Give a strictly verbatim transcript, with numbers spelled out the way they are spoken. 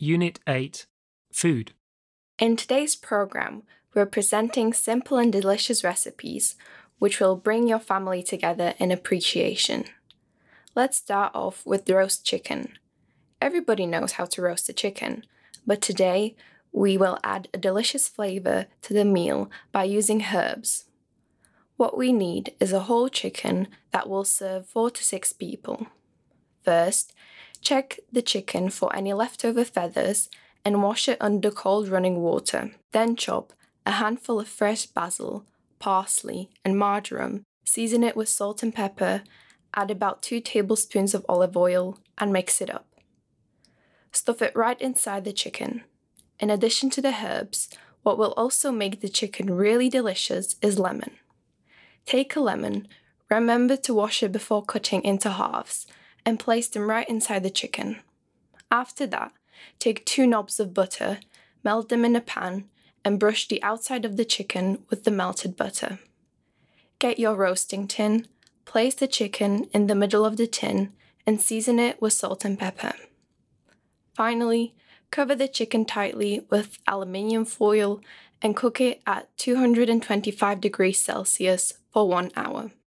Unit eight, Food. In today's program, we're presenting simple and delicious recipes which will bring your family together in appreciation. Let's start off with roast chicken. Everybody knows how to roast a chicken, but today we will add a delicious flavor to the meal by using herbs. What we need is a whole chicken that will serve four to six people. First, check the chicken for any leftover feathers and wash it under cold running water. Then chop a handful of fresh basil, parsley, and marjoram. Season it with salt and pepper, add about two tablespoons of olive oil, and mix it up. Stuff it right inside the chicken. In addition to the herbs, what will also make the chicken really delicious is lemon. Take a lemon, remember to wash it before cutting into halves, and place them right inside the chicken. After that, take two knobs of butter, melt them in a pan, and brush the outside of the chicken with the melted butter. Get your roasting tin, place the chicken in the middle of the tin, and season it with salt and pepper. Finally, cover the chicken tightly with aluminium foil and cook it at two hundred twenty-five degrees Celsius for one hour.